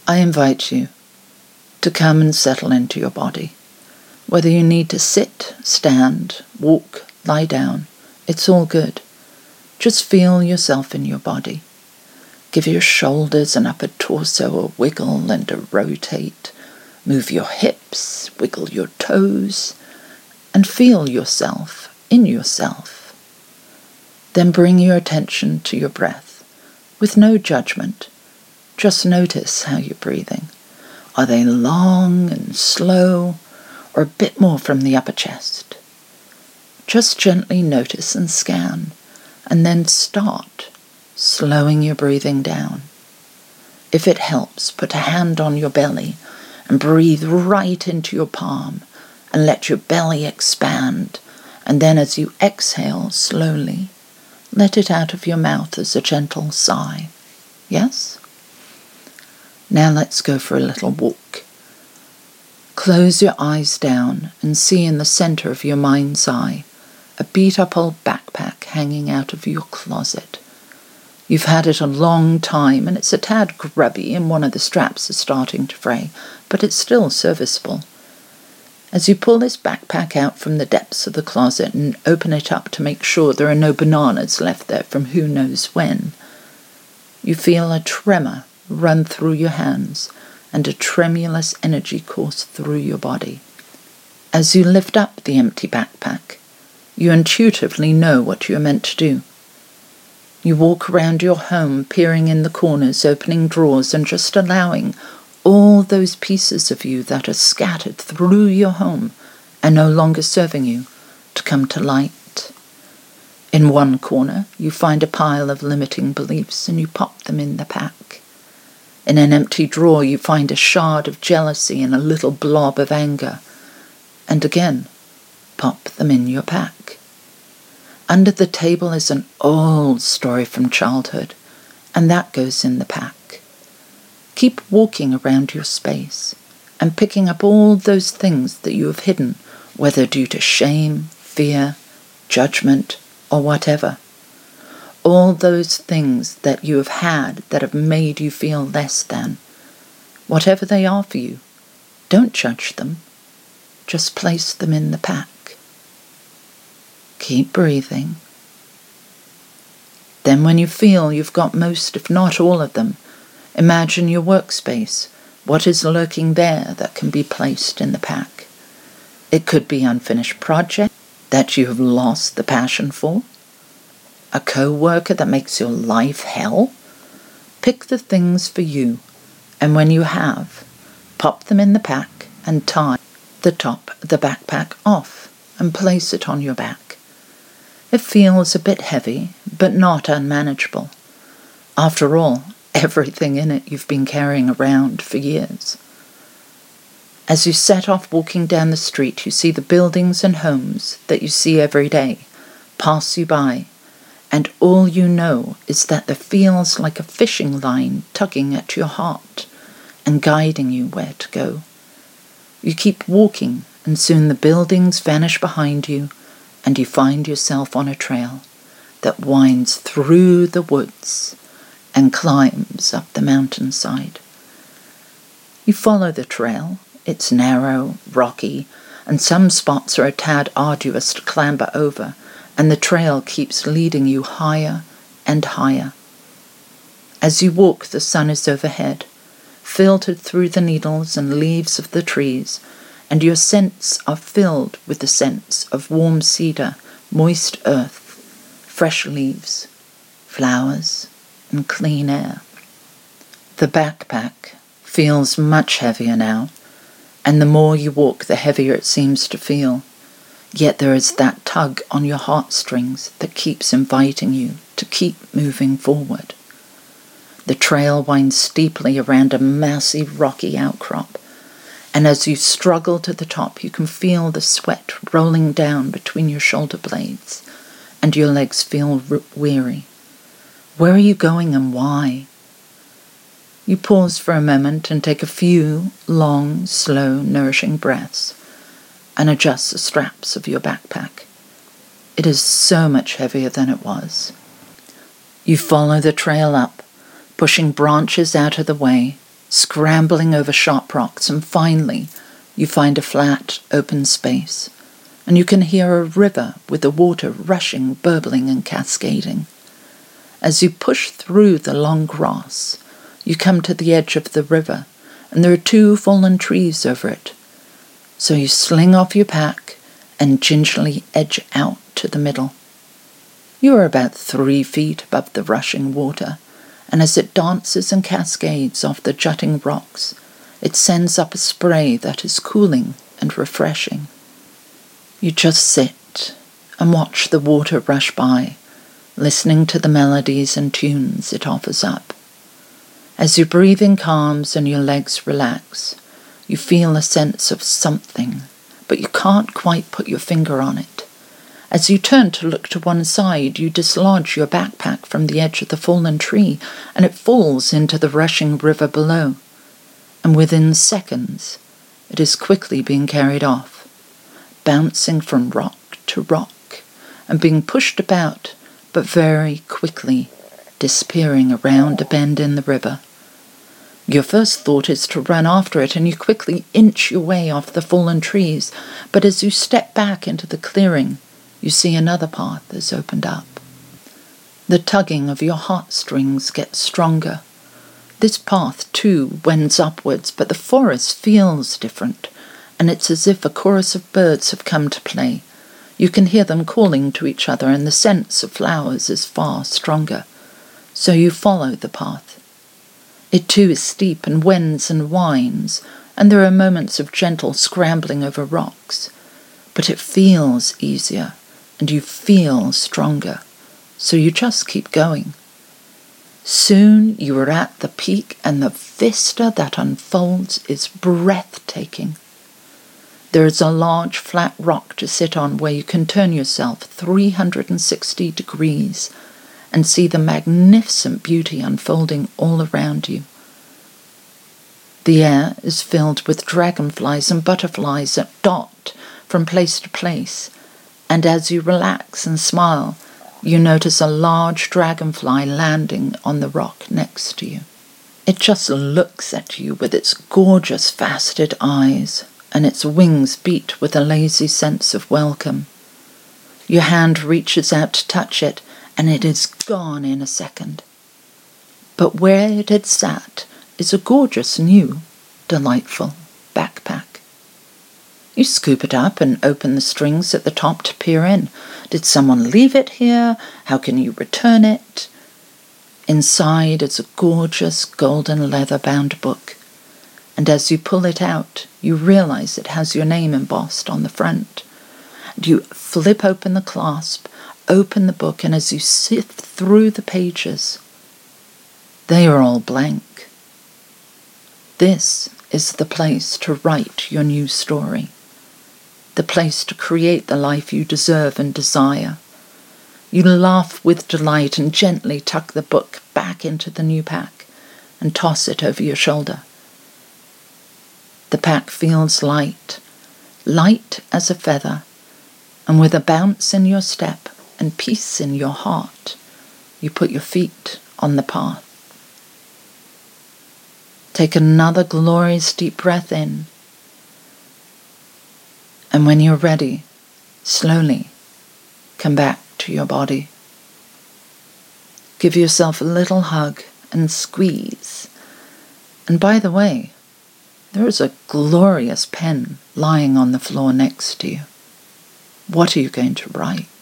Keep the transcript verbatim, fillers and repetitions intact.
I invite you to come and settle into your body. Whether you need to sit, stand, walk, lie down, it's all good. Just feel yourself in your body. Give your shoulders and upper torso a wiggle and a rotate. Move your hips, wiggle your toes, and feel yourself in yourself. Then bring your attention to your breath, with no judgment. Just notice how you're breathing. Are they long and slow, or a bit more from the upper chest? Just gently notice and scan, and then start slowing your breathing down. If it helps, put a hand on your belly and breathe right into your palm and let your belly expand, and then as you exhale slowly, let it out of your mouth as a gentle sigh. Yes? Now let's go for a little walk. Close your eyes down and see in the center of your mind's eye a beat-up old backpack hanging out of your closet. You've had it a long time and it's a tad grubby and one of the straps is starting to fray, but it's still serviceable. As you pull this backpack out from the depths of the closet and open it up to make sure there are no bananas left there from who knows when, you feel a tremor run through your hands and a tremulous energy course through your body. As you lift up the empty backpack, you intuitively know what you are meant to do. You walk around your home, peering in the corners, opening drawers, and just allowing all those pieces of you that are scattered through your home and no longer serving you to come to light. In one corner, you find a pile of limiting beliefs and you pop them in the pack. In an empty drawer, you find a shard of jealousy and a little blob of anger, and again, pop them in your pack. Under the table is an old story from childhood, and that goes in the pack. Keep walking around your space and picking up all those things that you have hidden, whether due to shame, fear, judgment, or whatever. All those things that you have had that have made you feel less than. Whatever they are for you, don't judge them. Just place them in the pack. Keep breathing. Then when you feel you've got most, if not all of them, imagine your workspace. What is lurking there that can be placed in the pack? It could be unfinished project that you have lost the passion for. A co-worker that makes your life hell. Pick the things for you, and when you have, pop them in the pack and tie the top of the backpack off and place it on your back. It feels a bit heavy, but not unmanageable. After all, everything in it you've been carrying around for years. As you set off walking down the street, you see the buildings and homes that you see every day pass you by, and all you know is that there feels like a fishing line tugging at your heart and guiding you where to go. You keep walking, and soon the buildings vanish behind you, and you find yourself on a trail that winds through the woods and climbs up the mountainside. You follow the trail. It's narrow, rocky, and some spots are a tad arduous to clamber over, and the trail keeps leading you higher and higher. As you walk, the sun is overhead, filtered through the needles and leaves of the trees, and your scents are filled with the scents of warm cedar, moist earth, fresh leaves, flowers, and clean air. The backpack feels much heavier now, and the more you walk, the heavier it seems to feel. Yet there is that tug on your heartstrings that keeps inviting you to keep moving forward. The trail winds steeply around a massive rocky outcrop, and as you struggle to the top, you can feel the sweat rolling down between your shoulder blades, and your legs feel weary. Where are you going and why? You pause for a moment and take a few long, slow, nourishing breaths, and adjust the straps of your backpack. It is so much heavier than it was. You follow the trail up, pushing branches out of the way, scrambling over sharp rocks, and finally you find a flat, open space, and you can hear a river with the water rushing, burbling, and cascading. As you push through the long grass, you come to the edge of the river, and there are two fallen trees over it. So you sling off your pack and gingerly edge out to the middle. You are about three feet above the rushing water, and as it dances and cascades off the jutting rocks, it sends up a spray that is cooling and refreshing. You just sit and watch the water rush by, listening to the melodies and tunes it offers up. As your breathing calms and your legs relax, you feel a sense of something, but you can't quite put your finger on it. As you turn to look to one side, you dislodge your backpack from the edge of the fallen tree, and it falls into the rushing river below. And within seconds, it is quickly being carried off, bouncing from rock to rock, and being pushed about, but very quickly disappearing around a bend in the river. Your first thought is to run after it, and you quickly inch your way off the fallen trees, but as you step back into the clearing, you see another path has opened up. The tugging of your heartstrings gets stronger. This path, too, wends upwards, but the forest feels different, and it's as if a chorus of birds have come to play. You can hear them calling to each other, and the scent of flowers is far stronger. So you follow the path. It too is steep and wends and winds, and there are moments of gentle scrambling over rocks. But it feels easier, and you feel stronger, so you just keep going. Soon you are at the peak, and the vista that unfolds is breathtaking. There is a large flat rock to sit on where you can turn yourself three hundred sixty degrees and see the magnificent beauty unfolding all around you. The air is filled with dragonflies and butterflies that dot from place to place, and as you relax and smile, you notice a large dragonfly landing on the rock next to you. It just looks at you with its gorgeous faceted eyes, and its wings beat with a lazy sense of welcome. Your hand reaches out to touch it, and it is gone in a second. But where it had sat is a gorgeous new, delightful backpack. You scoop it up and open the strings at the top to peer in. Did someone leave it here? How can you return it? Inside is a gorgeous golden leather-bound book, and as you pull it out, you realize it has your name embossed on the front. And you flip open the clasp, open the book, and as you sift through the pages, they are all blank. This is the place to write your new story, the place to create the life you deserve and desire. You laugh with delight and gently tuck the book back into the new pack and toss it over your shoulder. The pack feels light, light as a feather, and with a bounce in your step and peace in your heart, you put your feet on the path. Take another glorious deep breath in, and when you're ready, slowly come back to your body. Give yourself a little hug and squeeze. And by the way, there is a glorious pen lying on the floor next to you. What are you going to write?